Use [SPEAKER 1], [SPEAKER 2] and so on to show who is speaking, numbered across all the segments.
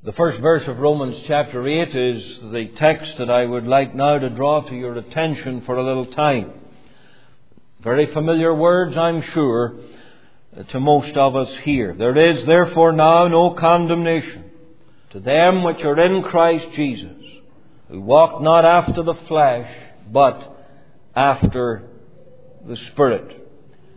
[SPEAKER 1] The first verse of Romans chapter 8 is the text that I would like now to draw to your attention for a little time. Very familiar words, I'm sure, to most of us here. There is therefore now no condemnation to them which are in Christ Jesus, who walk not after the flesh, but after the Spirit.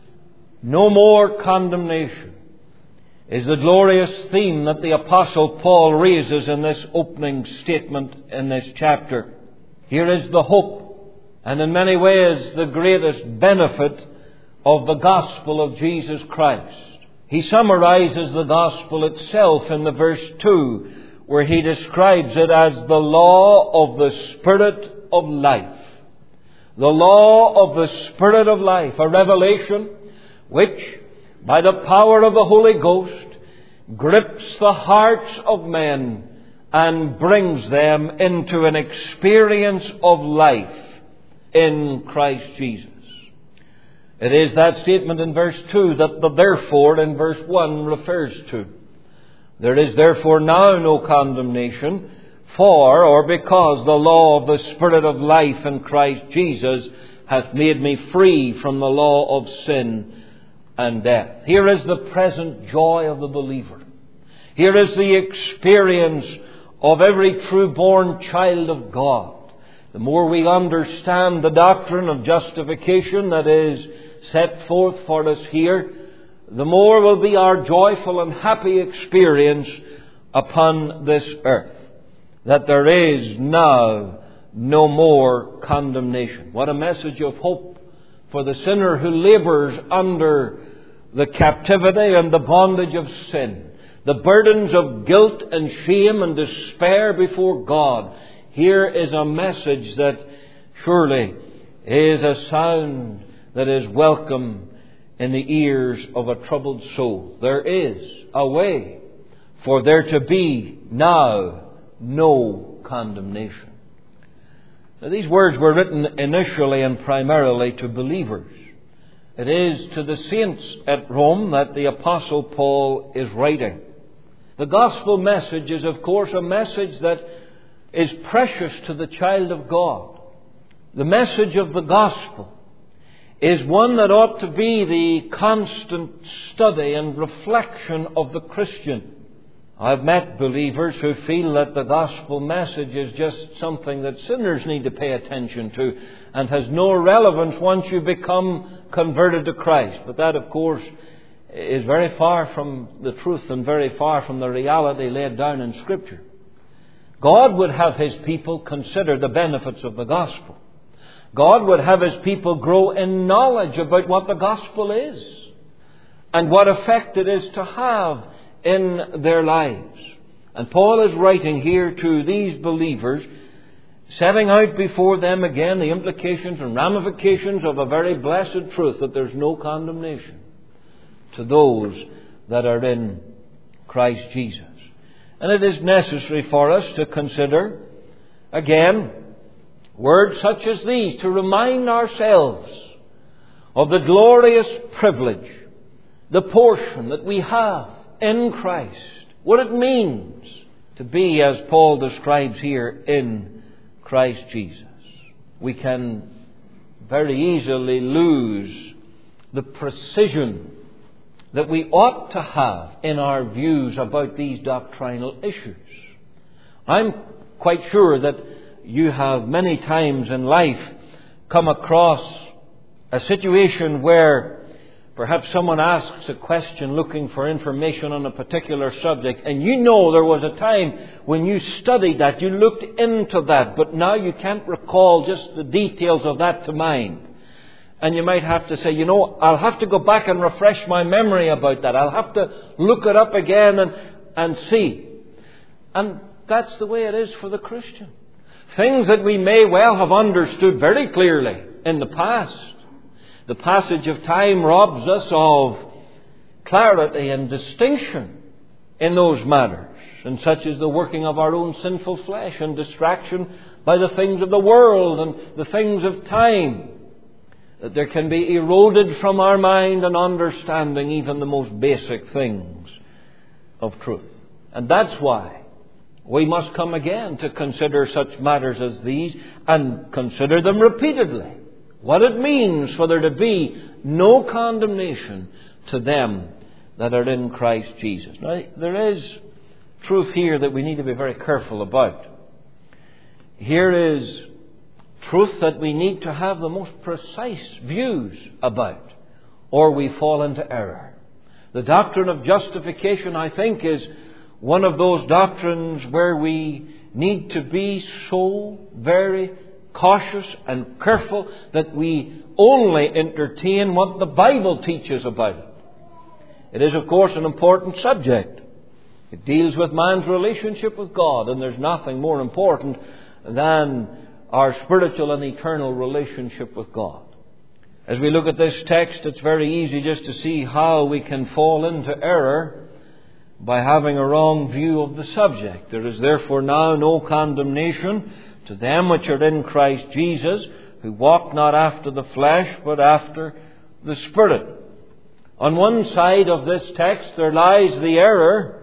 [SPEAKER 1] No more condemnation is the glorious theme that the Apostle Paul raises in this opening statement in this chapter. Here is the hope, and in many ways the greatest benefit of the gospel of Jesus Christ. He summarizes the gospel itself in the verse 2, where he describes it as the law of the Spirit of life. The law of the Spirit of life, a revelation which, by the power of the Holy Ghost, grips the hearts of men and brings them into an experience of life in Christ Jesus. It is that statement in verse 2 that the therefore in verse 1 refers to. There is therefore now no condemnation for or because the law of the Spirit of life in Christ Jesus hath made me free from the law of sin and death. Here is the present joy of the believer. Here is the experience of every true-born child of God. The more we understand the doctrine of justification that is set forth for us here, the more will be our joyful and happy experience upon this earth, that there is now no more condemnation. What a message of hope for the sinner who labours under the captivity and the bondage of sin, the burdens of guilt and shame and despair before God. Here is a message that surely is a sound that is welcome in the ears of a troubled soul. There is a way for there to be now no condemnation. Now, these words were written initially and primarily to believers. It is to the saints at Rome that the Apostle Paul is writing. The gospel message is, of course, a message that is precious to the child of God. The message of the gospel is one that ought to be the constant study and reflection of the Christian. I've met believers who feel that the gospel message is just something that sinners need to pay attention to and has no relevance once you become converted to Christ. But that, of course, is very far from the truth and very far from the reality laid down in Scripture. God would have His people consider the benefits of the gospel. God would have His people grow in knowledge about what the gospel is and what effect it is to have in their lives. And Paul is writing here to these believers, setting out before them again the implications and ramifications of a very blessed truth that there's no condemnation to those that are in Christ Jesus. And it is necessary for us to consider again words such as these to remind ourselves of the glorious privilege, the portion that we have in Christ, what it means to be, as Paul describes here, in Christ Jesus. We can very easily lose the precision that we ought to have in our views about these doctrinal issues. I'm quite sure that you have many times in life come across a situation where perhaps someone asks a question looking for information on a particular subject, and you know there was a time when you studied that, you looked into that, but now you can't recall just the details of that to mind. And you might have to say, I'll have to go back and refresh my memory about that. I'll have to look it up again and see. And that's the way it is for the Christian. Things that we may well have understood very clearly in the past. The passage of time robs us of clarity and distinction in those matters, and such as the working of our own sinful flesh and distraction by the things of the world and the things of time, that there can be eroded from our mind and understanding even the most basic things of truth. And that's why We must come again to consider such matters as these, and consider them repeatedly. What it means for there to be no condemnation to them that are in Christ Jesus. Now, there is truth here that we need to be very careful about. Here is truth that we need to have the most precise views about, or we fall into error. The doctrine of justification, I think, is one of those doctrines where we need to be so very cautious and careful that we only entertain what the Bible teaches about it. It is, of course, an important subject. It deals with man's relationship with God, and there's nothing more important than our spiritual and eternal relationship with God. As we look at this text, it's very easy just to see how we can fall into error by having a wrong view of the subject. There is therefore now no condemnation to them which are in Christ Jesus, who walk not after the flesh, but after the Spirit. On one side of this text there lies the error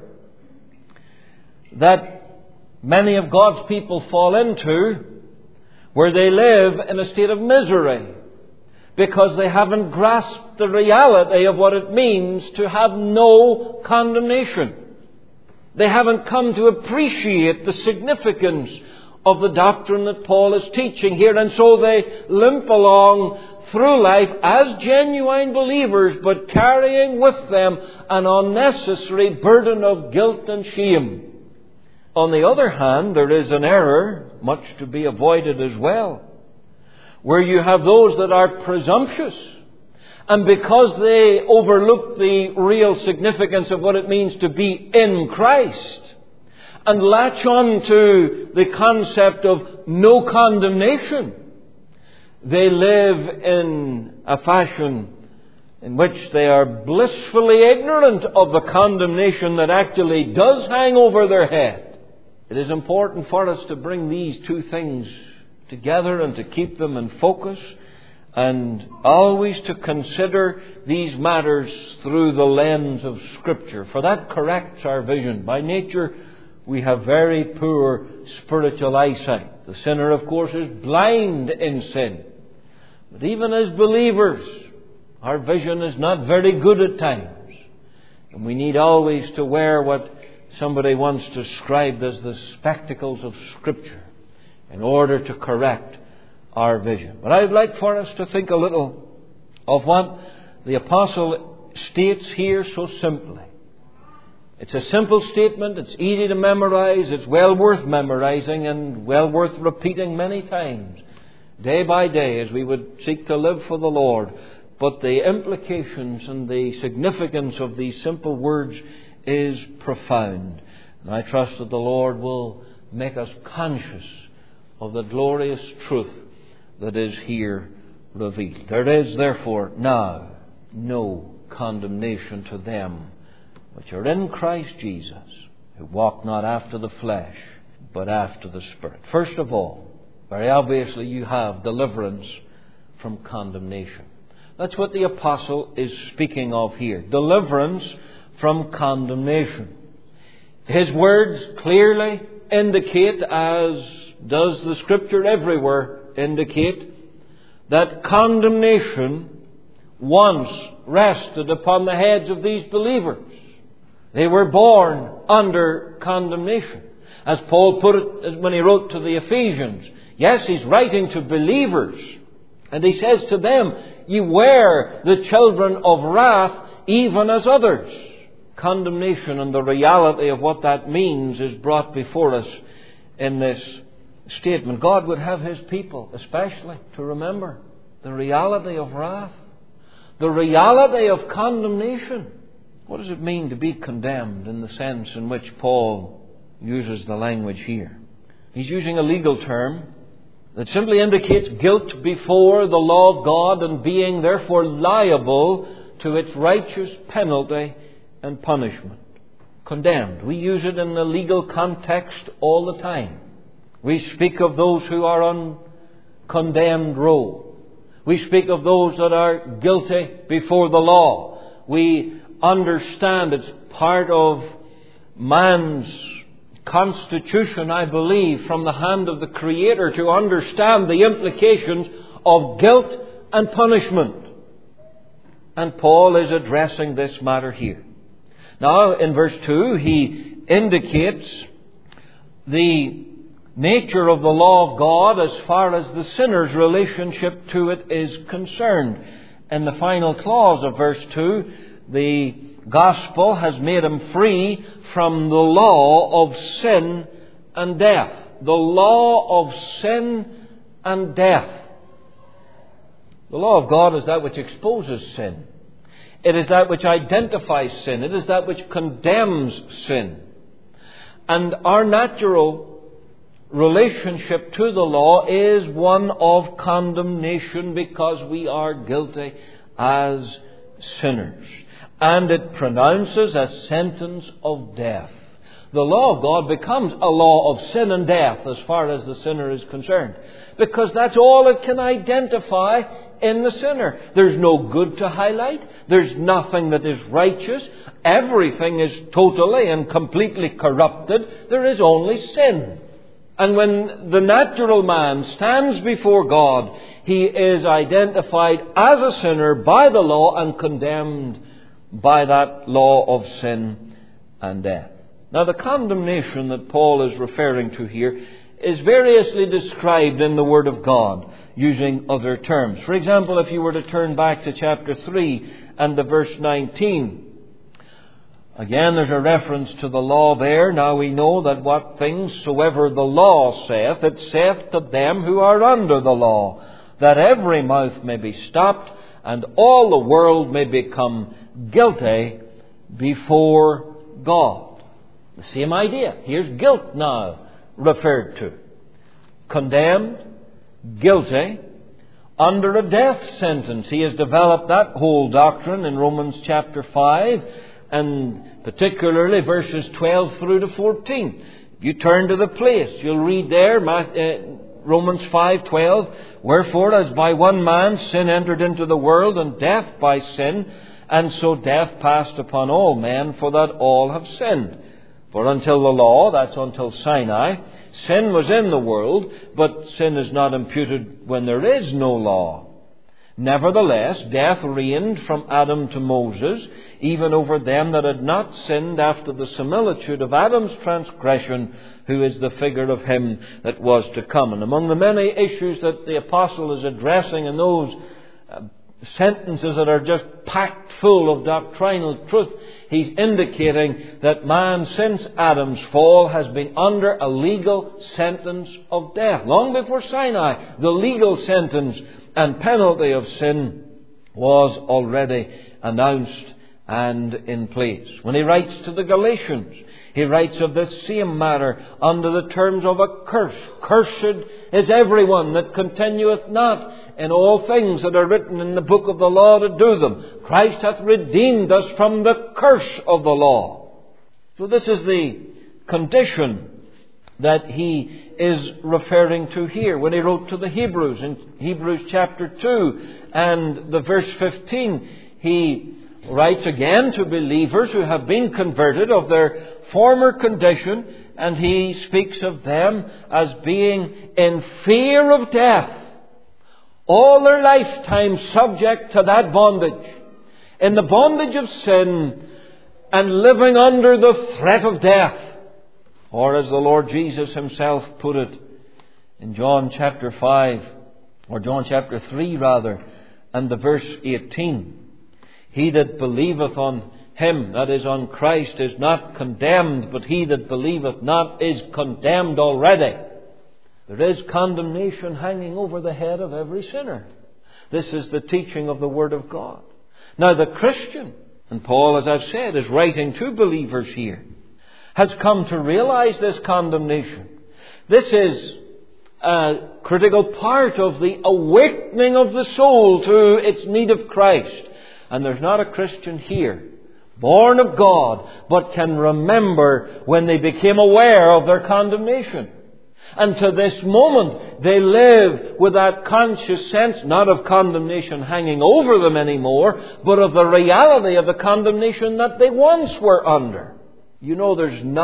[SPEAKER 1] that many of God's people fall into, where they live in a state of misery because they haven't grasped the reality of what it means to have no condemnation. They haven't come to appreciate the significance of the doctrine that Paul is teaching here, and so they limp along through life as genuine believers, but carrying with them an unnecessary burden of guilt and shame. On the other hand, there is an error, much to be avoided as well, where you have those that are presumptuous, and because they overlook the real significance of what it means to be in Christ, and latch on to the concept of no condemnation, they live in a fashion in which they are blissfully ignorant of the condemnation that actually does hang over their head. It is important for us to bring these two things together and to keep them in focus, and always to consider these matters through the lens of Scripture, for that corrects our vision. By nature, we have very poor spiritual eyesight. The sinner, of course, is blind in sin. But even as believers, our vision is not very good at times. And we need always to wear what somebody once described as the spectacles of Scripture in order to correct our vision. But I'd like for us to think a little of what the Apostle states here so simply. It's a simple statement, it's easy to memorize, it's well worth memorizing and well worth repeating many times, day by day, as we would seek to live for the Lord. But the implications and the significance of these simple words is profound. And I trust that the Lord will make us conscious of the glorious truth that is here revealed. There is therefore now no condemnation to them which are in Christ Jesus, who walk not after the flesh, but after the Spirit. First of all, very obviously you have deliverance from condemnation. That's what the Apostle is speaking of here. Deliverance from condemnation. His words clearly indicate, as does the Scripture everywhere indicate, that condemnation once rested upon the heads of these believers. They were born under condemnation. As Paul put it when he wrote to the Ephesians. Yes, he's writing to believers. And he says to them, "Ye were the children of wrath, even as others." Condemnation and the reality of what that means is brought before us in this statement. God would have His people especially to remember the reality of wrath, the reality of condemnation. What does it mean to be condemned in the sense in which Paul uses the language here? He's using a legal term that simply indicates guilt before the law of God and being therefore liable to its righteous penalty and punishment. Condemned. We use it in the legal context all the time. We speak of those who are on condemned row. We speak of those that are guilty before the law. We understand it's part of man's constitution, I believe, from the hand of the Creator to understand the implications of guilt and punishment. And Paul is addressing this matter here. Now, in verse 2, he indicates the nature of the law of God as far as the sinner's relationship to it is concerned. In the final clause of verse 2, the gospel has made him free from the law of sin and death. The law of sin and death. The law of God is that which exposes sin. It is that which identifies sin. It is that which condemns sin. And our natural relationship to the law is one of condemnation because we are guilty as sinners. And it pronounces a sentence of death. The law of God becomes a law of sin and death as far as the sinner is concerned, because that's all it can identify in the sinner. There's no good to highlight. There's nothing that is righteous. Everything is totally and completely corrupted. There is only sin. And when the natural man stands before God, he is identified as a sinner by the law and condemned by that law of sin and death. Now, the condemnation that Paul is referring to here is variously described in the Word of God using other terms. For example, if you were to turn back to chapter 3 and the verse 19, again, there's a reference to the law there. Now we know that what things soever the law saith, it saith to them who are under the law, that every mouth may be stopped, and all the world may become guilty before God. The same idea. Here's guilt now referred to. Condemned, guilty, under a death sentence. He has developed that whole doctrine in Romans chapter 5, and particularly verses 12 through to 14. If you turn to the place, you'll read there, Romans 5:12, wherefore as by one man sin entered into the world, and death by sin, and so death passed upon all men, for that all have sinned. For until the law, that's until Sinai, sin was in the world, but sin is not imputed when there is no law. Nevertheless, death reigned from Adam to Moses, even over them that had not sinned after the similitude of Adam's transgression, who is the figure of him that was to come. And among the many issues that the apostle is addressing in those sentences that are just packed full of doctrinal truth, he's indicating that man, since Adam's fall, has been under a legal sentence of death. Long before Sinai, the legal sentence and penalty of sin was already announced and in place. When he writes to the Galatians, he writes of this same matter under the terms of a curse. Cursed is everyone that continueth not in all things that are written in the book of the law to do them. Christ hath redeemed us from the curse of the law. So this is the condition that he is referring to here when he wrote to the Hebrews. In Hebrews chapter 2 and the verse 15, he writes again to believers who have been converted of their former condition, and he speaks of them as being in fear of death, all their lifetime subject to that bondage, in the bondage of sin, and living under the threat of death. Or as the Lord Jesus himself put it in John chapter 5, or John chapter 3 rather, and the verse 18, he that believeth on him, that is on Christ, is not condemned, but he that believeth not is condemned already. There is condemnation hanging over the head of every sinner. This is the teaching of the Word of God. Now the Christian, and Paul, as I've said, is writing to believers here, has come to realize this condemnation. This is a critical part of the awakening of the soul to its need of Christ. And there's not a Christian here, born of God, but can remember when they became aware of their condemnation. And to this moment, they live with that conscious sense, not of condemnation hanging over them anymore, but of the reality of the condemnation that they once were under. You know, there's not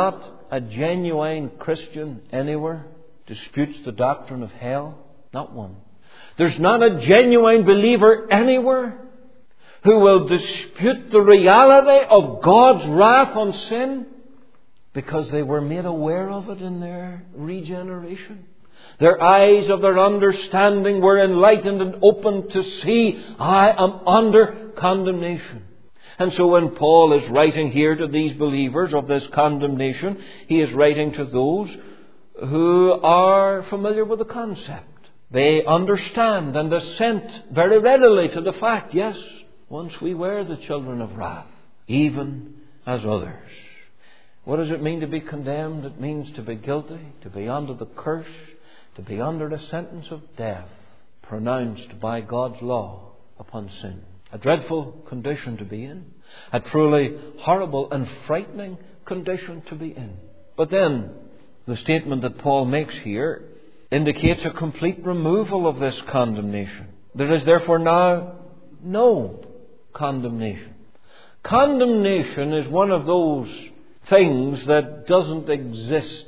[SPEAKER 1] a genuine Christian anywhere disputes the doctrine of hell? Not one. There's not a genuine believer anywhere who will dispute the reality of God's wrath on sin because they were made aware of it in their regeneration. Their eyes of their understanding were enlightened and opened to see, I am under condemnation. And so when Paul is writing here to these believers of this condemnation, he is writing to those who are familiar with the concept. They understand and assent very readily to the fact, yes, once we were the children of wrath, even as others. What does it mean to be condemned? It means to be guilty, to be under the curse, to be under the sentence of death pronounced by God's law upon sin. A dreadful condition to be in. A truly horrible and frightening condition to be in. But then, the statement that Paul makes here indicates a complete removal of this condemnation. There is therefore now no condemnation. Condemnation is one of those things that doesn't exist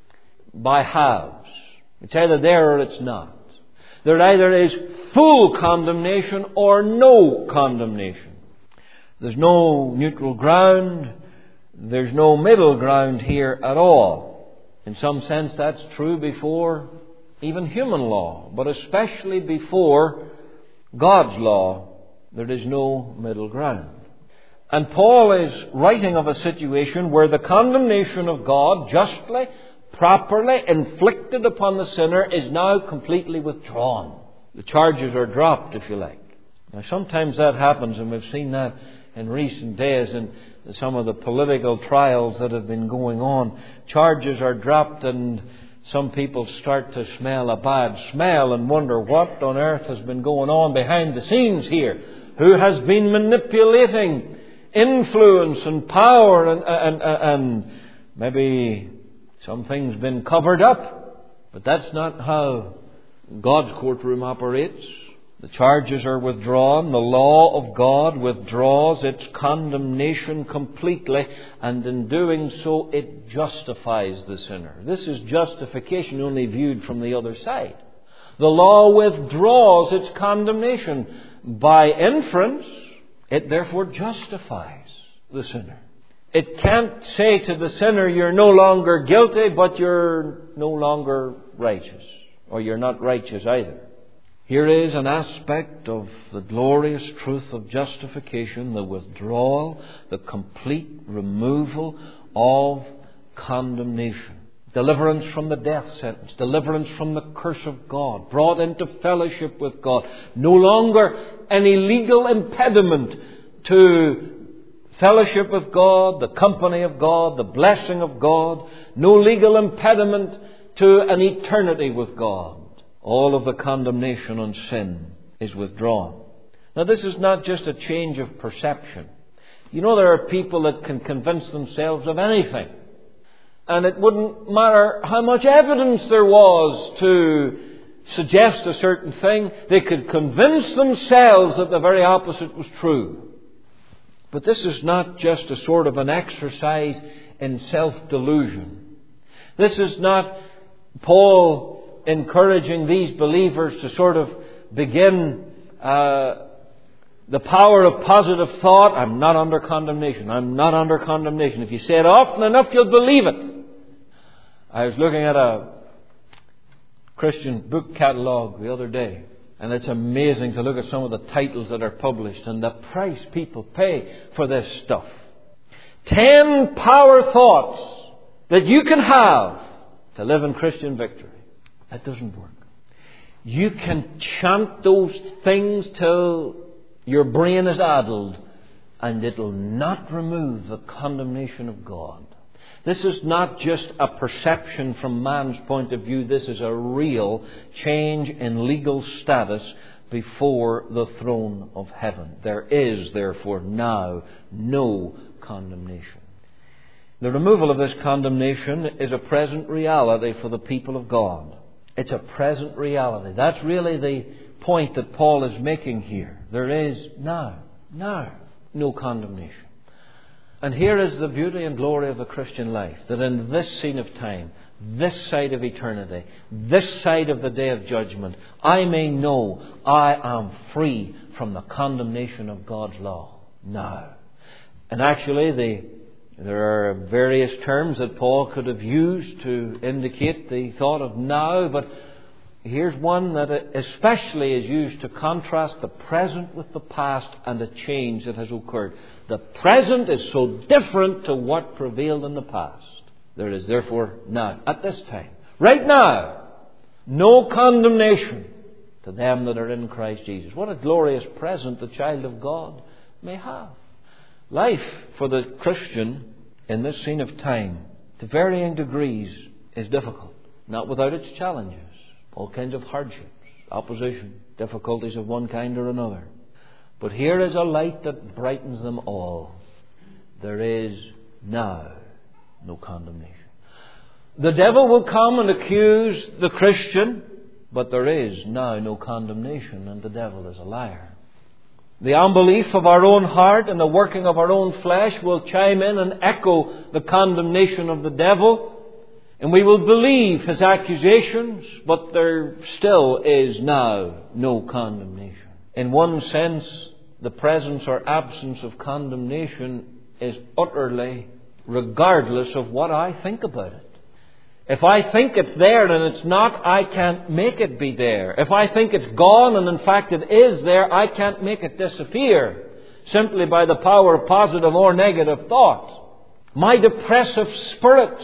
[SPEAKER 1] by halves. It's either there or it's not. There either is full condemnation or no condemnation. There's no neutral ground. There's no middle ground here at all. In some sense, that's true before even human law, but especially before God's law, there is no middle ground. And Paul is writing of a situation where the condemnation of God, justly, properly inflicted upon the sinner, is now completely withdrawn. The charges are dropped, if you like. Now, sometimes that happens, and we've seen that in recent days in some of the political trials that have been going on. Charges are dropped and some people start to smell a bad smell and wonder what on earth has been going on behind the scenes here. Who has been manipulating influence and power and maybe something's been covered up. But that's not how God's courtroom operates. The charges are withdrawn. The law of God withdraws its condemnation completely, and in doing so it justifies the sinner. This is justification only viewed from the other side. The law withdraws its condemnation. By inference, it therefore justifies the sinner. It can't say to the sinner, you're no longer guilty, but you're no longer righteous. Or you're not righteous either. Here is an aspect of the glorious truth of justification, the withdrawal, the complete removal of condemnation. Deliverance from the death sentence, deliverance from the curse of God, brought into fellowship with God. No longer any legal impediment to fellowship with God, the company of God, the blessing of God. No legal impediment to an eternity with God. All of the condemnation on sin is withdrawn. Now, this is not just a change of perception. You know, there are people that can convince themselves of anything. And it wouldn't matter how much evidence there was to suggest a certain thing. They could convince themselves that the very opposite was true. But this is not just a sort of an exercise in self-delusion. This is not Paul encouraging these believers to sort of begin the power of positive thought. I'm not under condemnation. I'm not under condemnation. If you say it often enough, you'll believe it. I was looking at a Christian book catalogue the other day, and it's amazing to look at some of the titles that are published and the price people pay for this stuff. 10 power thoughts that you can have to live in Christian victory. That doesn't work. You can chant those things till your brain is addled, and it'll not remove the condemnation of God. This is not just a perception from man's point of view. This is a real change in legal status before the throne of heaven. There is, therefore, now no condemnation. The removal of this condemnation is a present reality for the people of God. It's a present reality. That's really the point that Paul is making here. There is now no condemnation. And here is the beauty and glory of the Christian life, that in this scene of time, this side of eternity, this side of the day of judgment, I may know I am free from the condemnation of God's law now. And actually, there are various terms that Paul could have used to indicate the thought of now, but here's one that especially is used to contrast the present with the past and a change that has occurred. The present is so different to what prevailed in the past. There is therefore now, at this time, right now, no condemnation to them that are in Christ Jesus. What a glorious present the child of God may have. Life for the Christian in this scene of time, to varying degrees, is difficult, not without its challenges. All kinds of hardships, opposition, difficulties of one kind or another. But here is a light that brightens them all. There is now no condemnation. The devil will come and accuse the Christian, but there is now no condemnation, and the devil is a liar. The unbelief of our own heart and the working of our own flesh will chime in and echo the condemnation of the devil. And we will believe his accusations, but there still is now no condemnation. In one sense, the presence or absence of condemnation is utterly regardless of what I think about it. If I think it's there and it's not, I can't make it be there. If I think it's gone and in fact it is there, I can't make it disappear simply by the power of positive or negative thought. My depressive spirits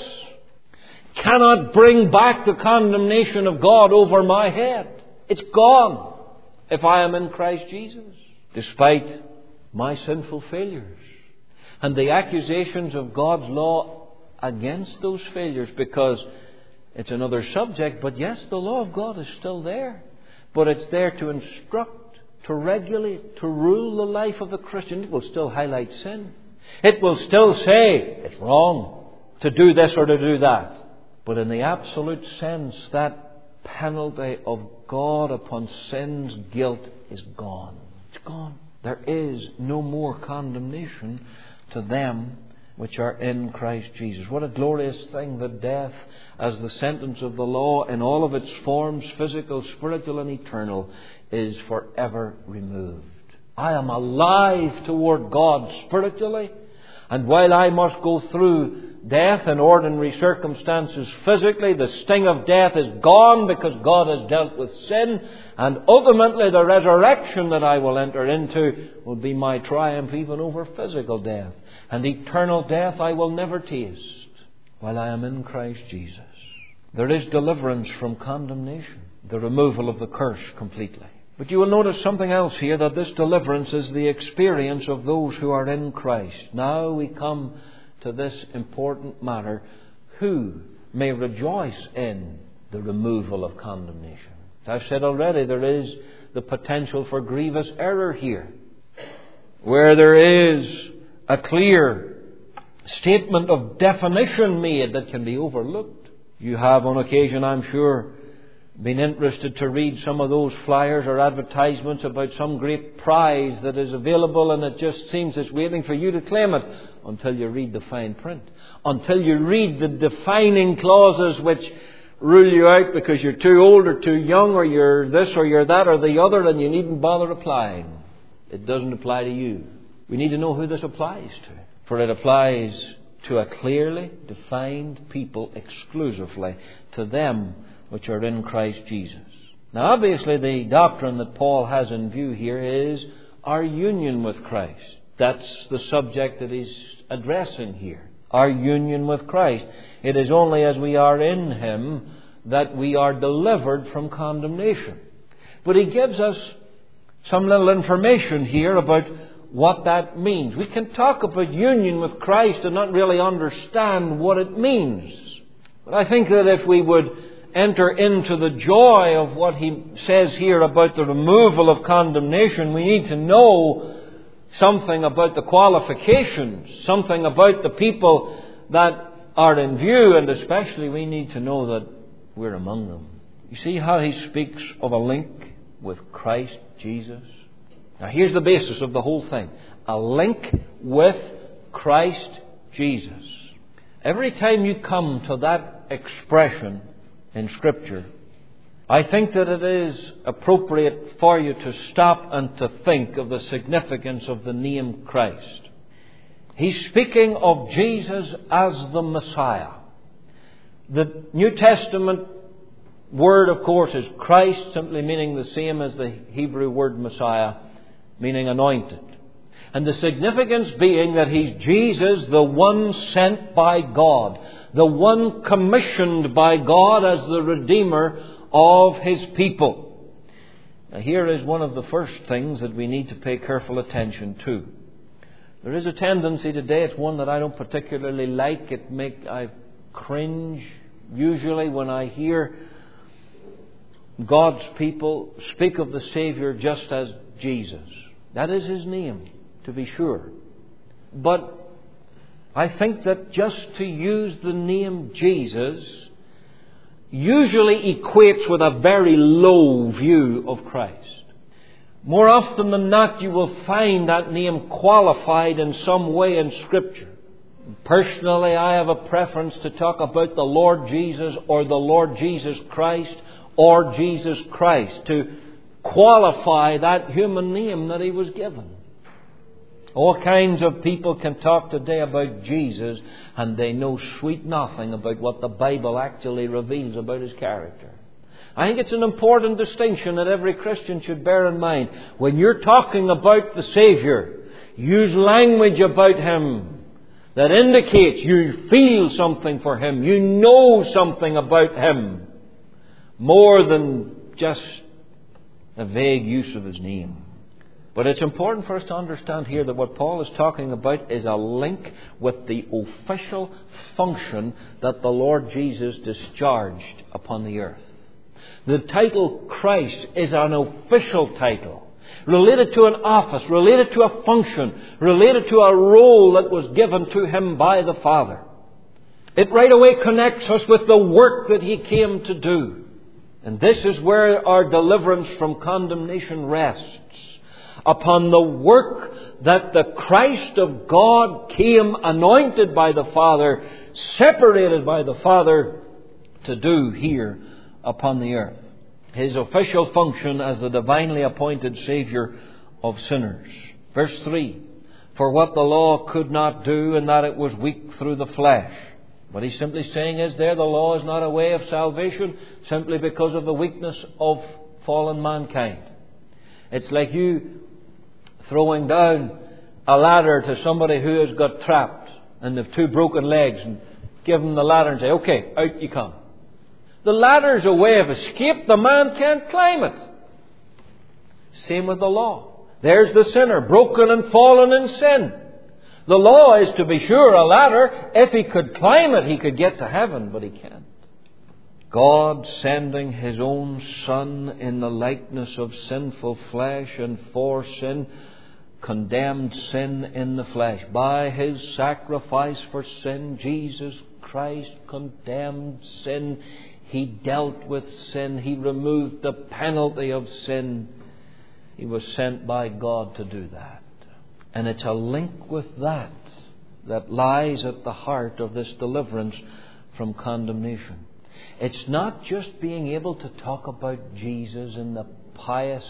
[SPEAKER 1] cannot bring back the condemnation of God over my head. It's gone if I am in Christ Jesus, despite my sinful failures and the accusations of God's law against those failures, because it's another subject. But yes, the law of God is still there, but it's there to instruct, to regulate, to rule the life of the Christian. It will still highlight sin. It will still say it's wrong to do this or to do that. But in the absolute sense, that penalty of God upon sin's guilt is gone. It's gone. There is no more condemnation to them which are in Christ Jesus. What a glorious thing that death, as the sentence of the law in all of its forms, physical, spiritual and eternal, is forever removed. I am alive toward God spiritually, and while I must go through death in ordinary circumstances physically, the sting of death is gone because God has dealt with sin, and ultimately the resurrection that I will enter into will be my triumph even over physical death. And eternal death I will never taste while I am in Christ Jesus. There is deliverance from condemnation, the removal of the curse completely. But you will notice something else here, that this deliverance is the experience of those who are in Christ. Now we come to this important matter: who may rejoice in the removal of condemnation? As I've said already, there is the potential for grievous error here, where there is a clear statement of definition made that can be overlooked. You have on occasion, I'm sure, been interested to read some of those flyers or advertisements about some great prize that is available, and it just seems it's waiting for you to claim it, until you read the fine print, until you read the defining clauses which rule you out because you're too old or too young, or you're this or you're that or the other, and you needn't bother applying. It doesn't apply to you. We need to know who this applies to, for it applies to a clearly defined people exclusively, to them which are in Christ Jesus. Now obviously the doctrine that Paul has in view here is our union with Christ. That's the subject that he's addressing here. Our union with Christ. It is only as we are in Him that we are delivered from condemnation. But he gives us some little information here about what that means. We can talk about union with Christ and not really understand what it means. But I think that if we would enter into the joy of what he says here about the removal of condemnation, we need to know something about the qualifications, something about the people that are in view, and especially we need to know that we're among them. You see how he speaks of a link with Christ Jesus? Now here's the basis of the whole thing. A link with Christ Jesus. Every time you come to that expression in Scripture, I think that it is appropriate for you to stop and to think of the significance of the name Christ. He's speaking of Jesus as the Messiah. The New Testament word, of course, is Christ, simply meaning the same as the Hebrew word Messiah, meaning anointed. And the significance being that He's Jesus, the one sent by God, the one commissioned by God as the Redeemer of His people. Now, here is one of the first things that we need to pay careful attention to. There is a tendency today, it's one that I don't particularly like, I cringe usually when I hear God's people speak of the Savior just as Jesus. That is His name, to be sure. But I think that just to use the name Jesus usually equates with a very low view of Christ. More often than not, you will find that name qualified in some way in Scripture. Personally, I have a preference to talk about the Lord Jesus or the Lord Jesus Christ or Jesus Christ to qualify that human name that He was given. All kinds of people can talk today about Jesus and they know sweet nothing about what the Bible actually reveals about His character. I think it's an important distinction that every Christian should bear in mind. When you're talking about the Savior, use language about Him that indicates you feel something for Him, you know something about Him, more than just a vague use of His name. But it's important for us to understand here that what Paul is talking about is a link with the official function that the Lord Jesus discharged upon the earth. The title Christ is an official title, related to an office, related to a function, related to a role that was given to Him by the Father. It right away connects us with the work that He came to do. And this is where our deliverance from condemnation rests. Upon the work that the Christ of God came anointed by the Father, separated by the Father to do here upon the earth. His official function as the divinely appointed Saviour of sinners. Verse 3, for what the law could not do, in that it was weak through the flesh. What he's simply saying is there, the law is not a way of salvation simply because of the weakness of fallen mankind. It's like you throwing down a ladder to somebody who has got trapped and they've two broken legs and give them the ladder and say, okay, out you come. The ladder's a way of escape. The man can't climb it. Same with the law. There's the sinner, broken and fallen in sin. The law is, to be sure, a ladder. If he could climb it, he could get to heaven, but he can't. God sending His own Son in the likeness of sinful flesh and for sin, condemned sin in the flesh. By His sacrifice for sin, Jesus Christ condemned sin. He dealt with sin. He removed the penalty of sin. He was sent by God to do that. And it's a link with that lies at the heart of this deliverance from condemnation. It's not just being able to talk about Jesus in the pious,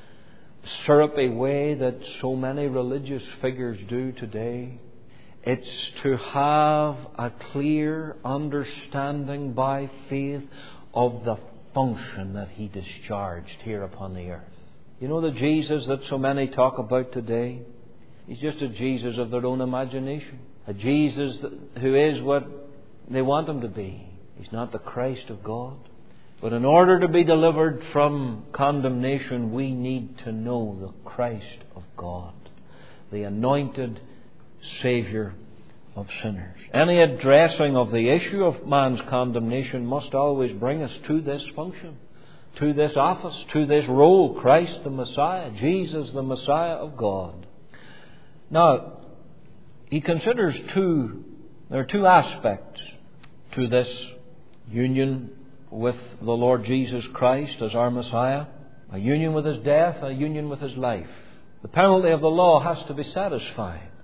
[SPEAKER 1] syrupy way that so many religious figures do today. It's to have a clear understanding by faith of the function that He discharged here upon the earth. You know the Jesus that so many talk about today? He's just a Jesus of their own imagination. A Jesus who is what they want Him to be. He's not the Christ of God. But in order to be delivered from condemnation, we need to know the Christ of God, the anointed Saviour of sinners. Any addressing of the issue of man's condemnation must always bring us to this function, to this office, to this role, Christ the Messiah, Jesus the Messiah of God. Now, he considers there are two aspects to this union with the Lord Jesus Christ as our Messiah. A union with His death, a union with His life. The penalty of the law has to be satisfied.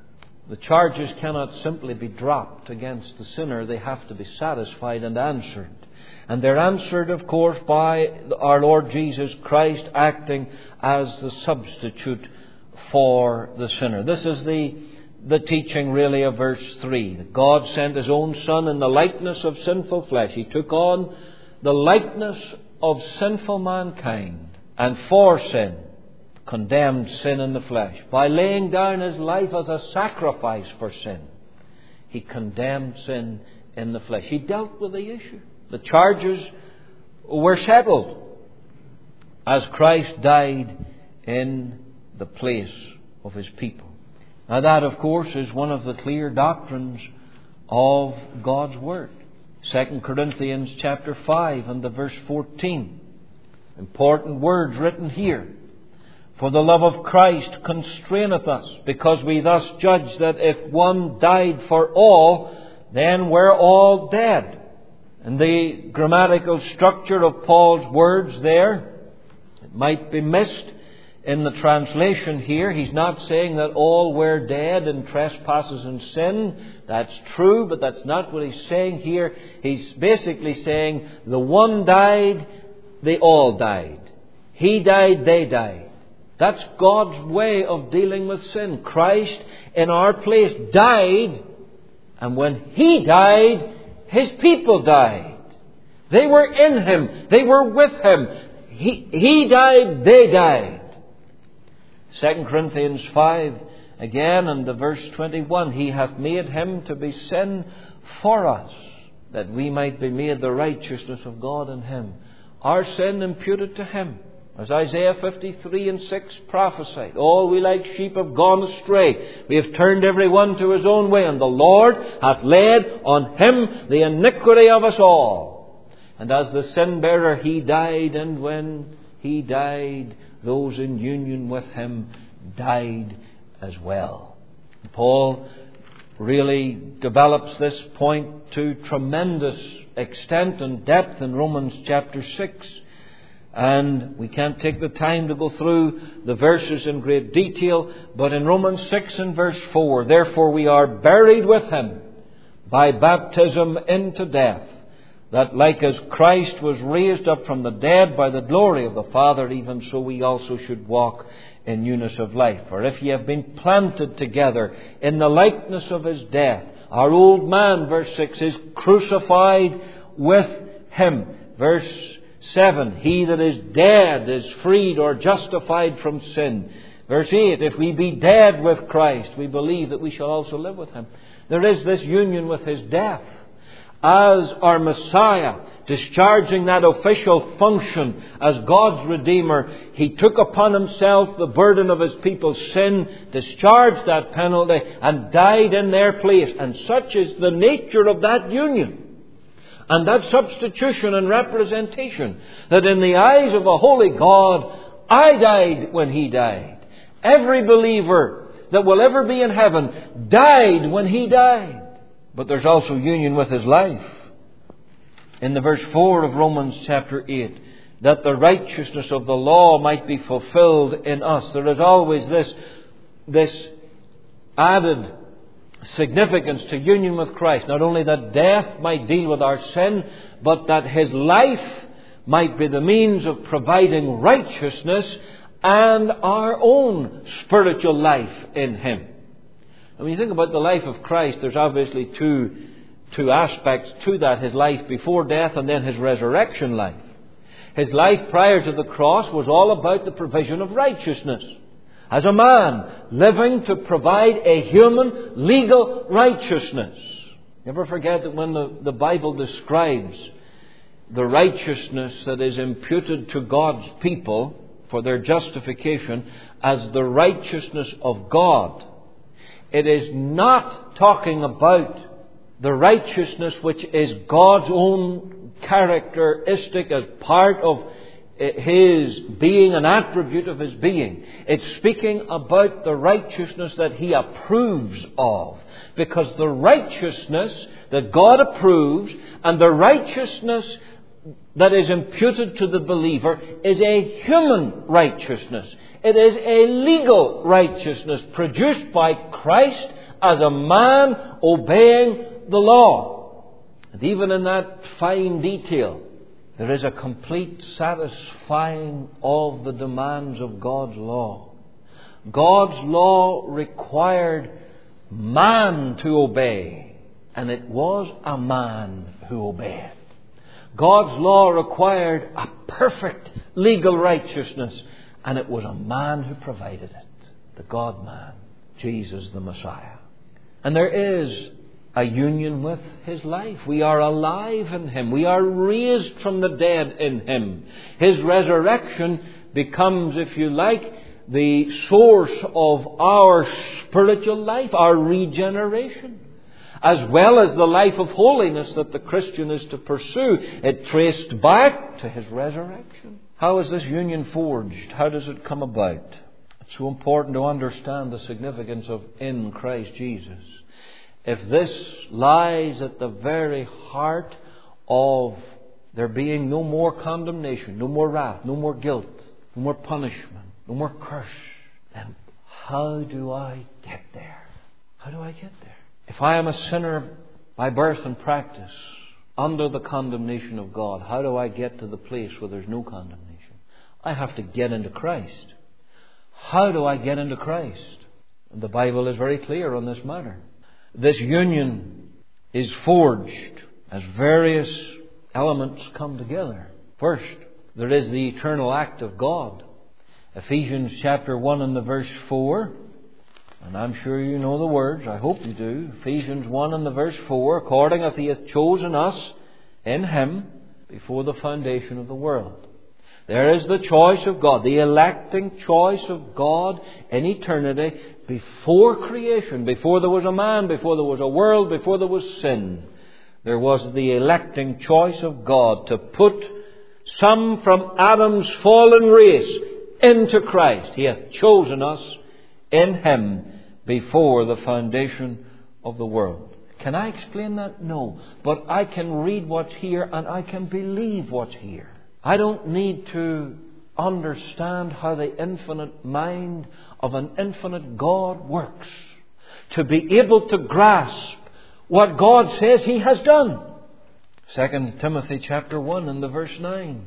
[SPEAKER 1] The charges cannot simply be dropped against the sinner. They have to be satisfied and answered. And they're answered, of course, by our Lord Jesus Christ acting as the substitute for the sinner. This is the teaching really of verse 3. That God sent His own Son in the likeness of sinful flesh. He took on the likeness of sinful mankind, and for sin condemned sin in the flesh. By laying down His life as a sacrifice for sin, He condemned sin in the flesh. He dealt with the issue. The charges were settled as Christ died in the place of His people. Now that, of course, is one of the clear doctrines of God's Word. 2 Corinthians chapter 5 and the verse 14. Important words written here. For the love of Christ constraineth us, because we thus judge that if one died for all, then we're all dead. And the grammatical structure of Paul's words there, it might be missed in the translation here. He's not saying that all were dead in trespasses and sin. That's true, but that's not what he's saying here. He's basically saying the one died, they all died. He died, they died. That's God's way of dealing with sin. Christ in our place died, and when He died, His people died. They were in Him. They were with Him. He died, they died. 2 Corinthians 5, again, and the verse 21, He hath made Him to be sin for us, that we might be made the righteousness of God in Him. Our sin imputed to Him. As Isaiah 53 and 6 prophesied, all we like sheep have gone astray. We have turned every one to his own way, and the Lord hath laid on Him the iniquity of us all. And as the sin bearer He died, and when He died, those in union with Him died as well. Paul really develops this point to tremendous extent and depth in Romans chapter 6. And we can't take the time to go through the verses in great detail, but in Romans 6 and verse 4, therefore we are buried with Him by baptism into death, that like as Christ was raised up from the dead by the glory of the Father, even so we also should walk in newness of life. For if ye have been planted together in the likeness of His death, our old man, verse 6, is crucified with Him. Verse 7, he that is dead is freed or justified from sin. Verse 8, if we be dead with Christ, we believe that we shall also live with Him. There is this union with His death. As our Messiah, discharging that official function as God's Redeemer, He took upon Himself the burden of His people's sin, discharged that penalty, and died in their place. And such is the nature of that union. And that substitution and representation, that in the eyes of a holy God, I died when He died. Every believer that will ever be in heaven died when He died. But there's also union with His life. In the verse 4 of Romans chapter 8, that the righteousness of the law might be fulfilled in us. There is always this added significance to union with Christ. Not only that death might deal with our sin, but that His life might be the means of providing righteousness and our own spiritual life in Him. And when you think about the life of Christ, there's obviously two aspects to that. His life before death and then His resurrection life. His life prior to the cross was all about the provision of righteousness. As a man living to provide a human legal righteousness. Never forget that when the Bible describes the righteousness that is imputed to God's people for their justification as the righteousness of God, it is not talking about the righteousness which is God's own characteristic as part of His being, an attribute of His being. It's speaking about the righteousness that He approves of. Because the righteousness that God approves and the righteousness that is imputed to the believer is a human righteousness. It is a legal righteousness produced by Christ as a man obeying the law. And even in that fine detail, there is a complete satisfying of the demands of God's law. God's law required man to obey, and it was a man who obeyed. God's law required a perfect legal righteousness, and it was a man who provided it, the God-man, Jesus the Messiah. And there is a union with His life. We are alive in Him. We are raised from the dead in Him. His resurrection becomes, if you like, the source of our spiritual life, our regeneration, as well as the life of holiness that the Christian is to pursue. It traced back to His resurrection. How is this union forged? How does it come about? It's so important to understand the significance of in Christ Jesus. If this lies at the very heart of there being no more condemnation, no more wrath, no more guilt, no more punishment, no more curse, then how do I get there? How do I get there? If I am a sinner by birth and practice, under the condemnation of God, how do I get to the place where there's no condemnation? I have to get into Christ. How do I get into Christ? The Bible is very clear on this matter. This union is forged as various elements come together. First, there is the eternal act of God. Ephesians chapter 1 and the verse 4. And I'm sure you know the words. I hope you do. Ephesians 1 and the verse 4. According as He hath chosen us in Him before the foundation of the world. There is the choice of God, the electing choice of God in eternity before creation, before there was a man, before there was a world, before there was sin. There was the electing choice of God to put some from Adam's fallen race into Christ. He hath chosen us in Him before the foundation of the world. Can I explain that? No. But I can read what's here and I can believe what's here. I don't need to understand how the infinite mind of an infinite God works to be able to grasp what God says He has done. 2 Timothy chapter 1 and the verse 9.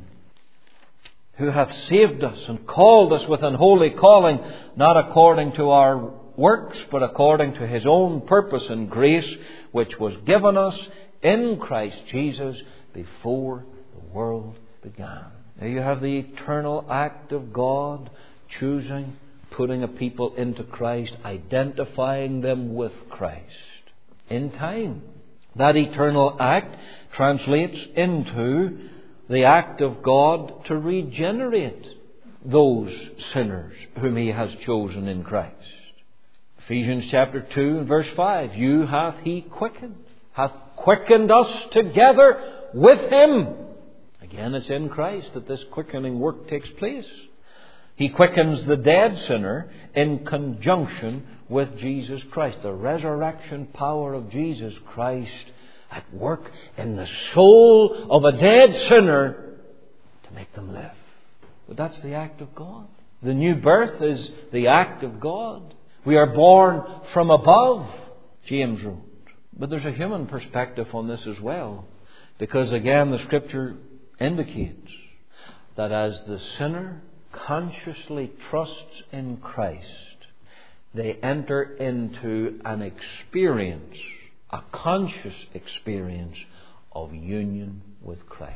[SPEAKER 1] Who hath saved us and called us with an holy calling, not according to our works, but according to His own purpose and grace, which was given us in Christ Jesus before the world began. There you have the eternal act of God choosing, putting a people into Christ, identifying them with Christ in time. That eternal act translates into the act of God to regenerate those sinners whom He has chosen in Christ. Ephesians chapter 2 and verse 5. You hath He quickened, hath quickened us together with Him. Again, it's in Christ that this quickening work takes place. He quickens the dead sinner in conjunction with Jesus Christ. The resurrection power of Jesus Christ at work in the soul of a dead sinner to make them live. But that's the act of God. The new birth is the act of God. We are born from above, James wrote. But there's a human perspective on this as well. Because again, the Scripture indicates that as the sinner consciously trusts in Christ, they enter into an experience, a conscious experience of union with Christ.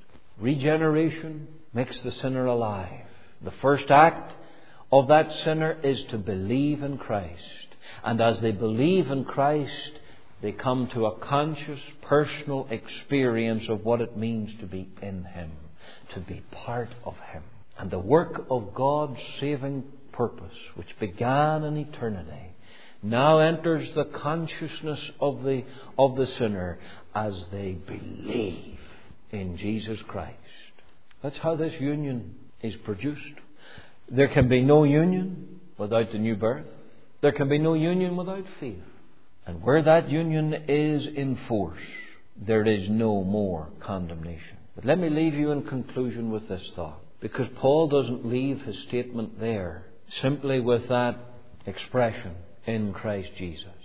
[SPEAKER 1] Regeneration makes the sinner alive. The first act of that sinner is to believe in Christ. And as they believe in Christ, they come to a conscious, personal experience of what it means to be in Him, to be part of Him. And the work of God's saving purpose, which began in eternity, now enters the consciousness of the sinner as they believe in Jesus Christ. That's how this union is produced. There can be no union without the new birth. There can be no union without faith. And where that union is in force, there is no more condemnation. But let me leave you in conclusion with this thought. Because Paul doesn't leave his statement there simply with that expression, in Christ Jesus.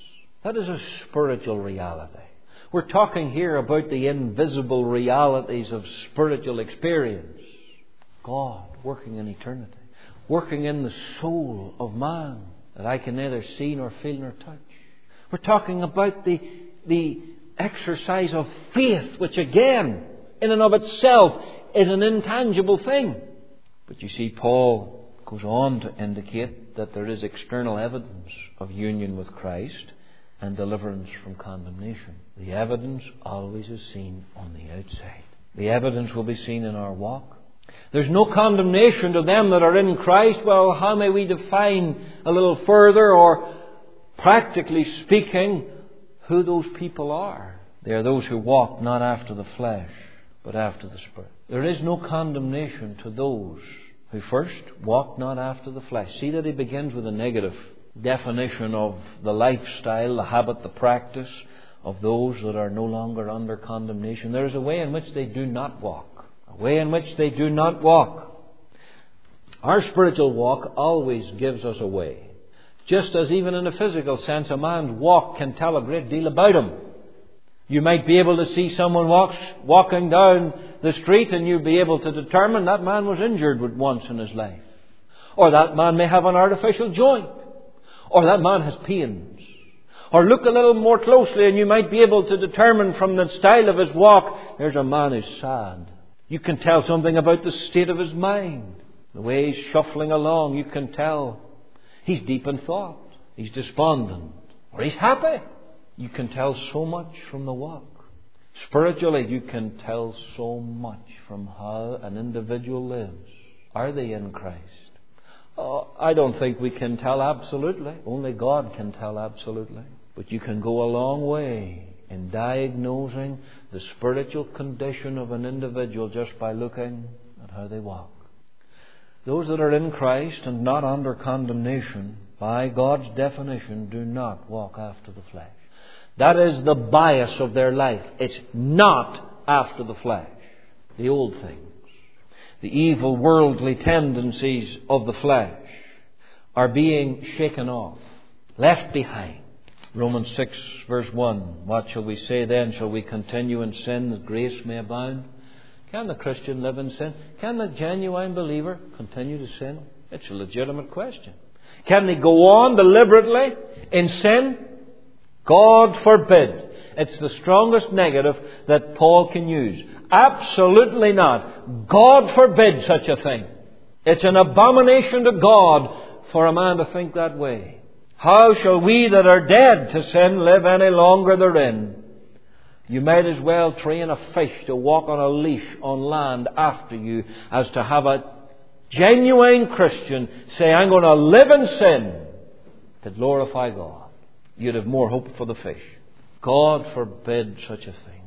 [SPEAKER 1] That is a spiritual reality. We're talking here about the invisible realities of spiritual experience. God working in eternity, working in the soul of man that I can neither see nor feel nor touch. We're talking about the exercise of faith, which again, in and of itself, is an intangible thing. But you see, Paul goes on to indicate that there is external evidence of union with Christ and deliverance from condemnation. The evidence always is seen on the outside. The evidence will be seen in our walk. There's no condemnation to them that are in Christ. Well, how may we define a little further, or practically speaking, who those people are? They are those who walk not after the flesh, but after the Spirit. There is no condemnation to those who first walk not after the flesh. See that he begins with a negative definition of the lifestyle, the habit, the practice of those that are no longer under condemnation. There is a way in which they do not walk. A way in which they do not walk. Our spiritual walk always gives us a way. Just as even in a physical sense, a man's walk can tell a great deal about him. You might be able to see someone walking down the street, and you'll be able to determine that man was injured once in his life. Or that man may have an artificial joint. Or that man has pains. Or look a little more closely and you might be able to determine from the style of his walk, there's a man who's sad. You can tell something about the state of his mind. The way he's shuffling along, you can tell he's deep in thought. He's despondent. Or he's happy. You can tell so much from the walk. Spiritually, you can tell so much from how an individual lives. Are they in Christ? I don't think we can tell absolutely. Only God can tell absolutely. But you can go a long way in diagnosing the spiritual condition of an individual just by looking at how they walk. Those that are in Christ and not under condemnation, by God's definition, do not walk after the flesh. That is the bias of their life. It's not after the flesh. The old things, the evil worldly tendencies of the flesh are being shaken off, left behind. Romans 6 verse 1. What shall we say then? Shall we continue in sin that grace may abound? Can the Christian live in sin? Can the genuine believer continue to sin? It's a legitimate question. Can they go on deliberately in sin? God forbid. It's the strongest negative that Paul can use. Absolutely not. God forbid such a thing. It's an abomination to God for a man to think that way. How shall we that are dead to sin live any longer therein? You might as well train a fish to walk on a leash on land after you as to have a genuine Christian say, I'm going to live in sin to glorify God. You'd have more hope for the fish. God forbid such a thing.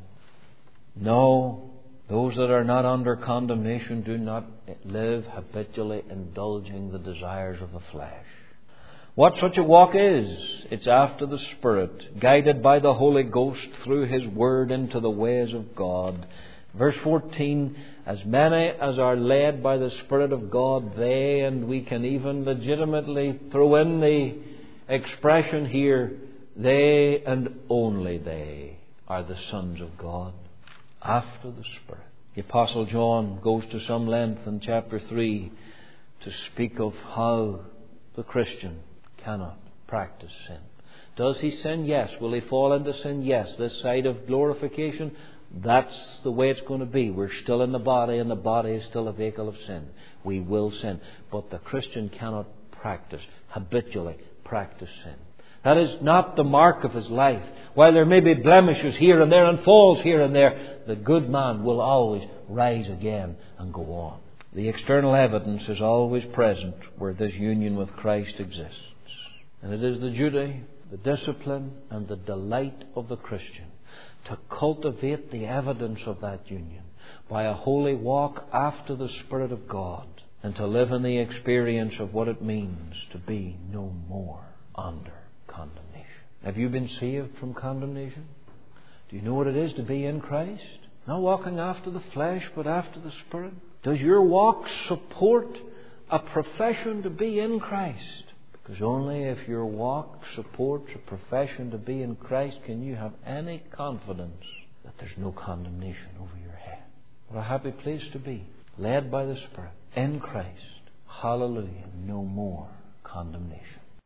[SPEAKER 1] No, those that are not under condemnation do not live habitually indulging the desires of the flesh. What such a walk is, it's after the Spirit, guided by the Holy Ghost through His Word into the ways of God. Verse 14, as many as are led by the Spirit of God, they, and we can even legitimately throw in the expression here, they and only they are the sons of God, after the Spirit. The Apostle John goes to some length in chapter 3 to speak of how the Christian cannot practice sin. Does he sin? Yes. Will he fall into sin? Yes. This side of glorification, that's the way it's going to be. We're still in the body, and the body is still a vehicle of sin. We will sin. But the Christian cannot habitually practice sin. That is not the mark of his life. While there may be blemishes here and there and falls here and there, the good man will always rise again and go on. The external evidence is always present where this union with Christ exists. And it is the duty, the discipline, and the delight of the Christian to cultivate the evidence of that union by a holy walk after the Spirit of God, and to live in the experience of what it means to be no more under condemnation. Have you been saved from condemnation? Do you know what it is to be in Christ? Not walking after the flesh, but after the Spirit. Does your walk support a profession to be in Christ? Because only if your walk supports a profession to be in Christ can you have any confidence that there's no condemnation over your head. What a happy place to be, led by the Spirit, in Christ. Hallelujah. No more condemnation.